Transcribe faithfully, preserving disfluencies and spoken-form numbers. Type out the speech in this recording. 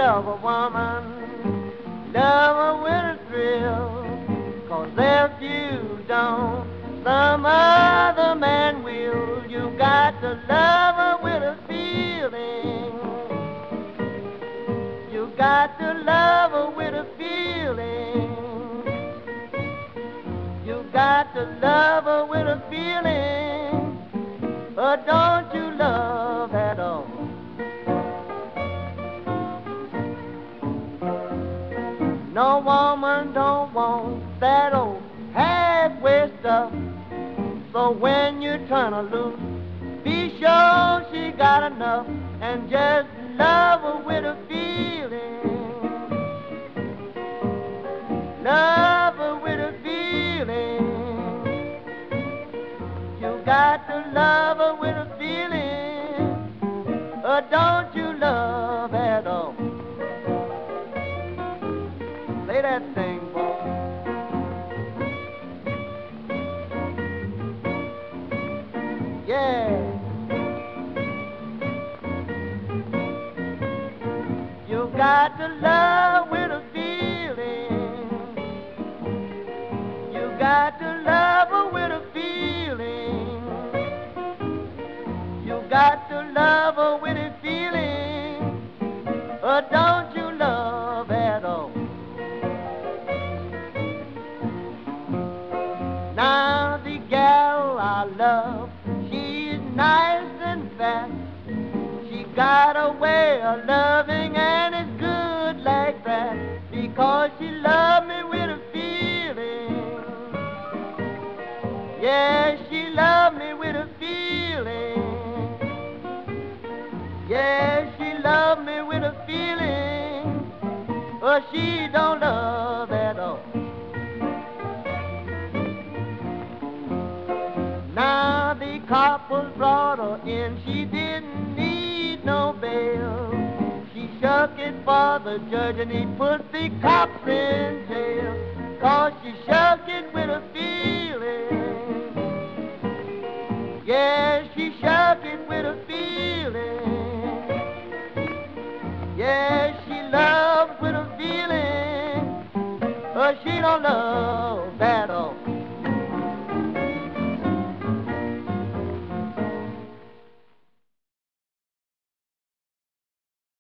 love a woman, love her with a thrill. 'Cause if you don't, some other man will. You got to love her with a feeling. You got to love her with a feeling. You got to love her with a feeling. But don't you love at all? No woman don't want that old halfway stuff. So when you turn her loose, be sure she got enough, and just love her with a feeling. Love her with a feeling. You got to love her with a feeling. Or don't you love at all? Say that thing, boy. Yeah. You got to love with a feeling. You got to love her with a feeling. You got to love her with a feeling. Or don't you love at all? Now the gal I love, she's nice and fat. She got a way of loving, and it's good like that, because she loved me with a feeling. Yeah, she loved me with a feeling. Yeah, she loved me with a feeling. But she don't love at all. Now the coppers brought her in, she didn't need no bail. She shook it for the judge and he put the cops in jail. 'Cause she shook it with a feeling. Yeah, she shook it with a feeling. Yeah, she loves with a feeling. But she don't love that.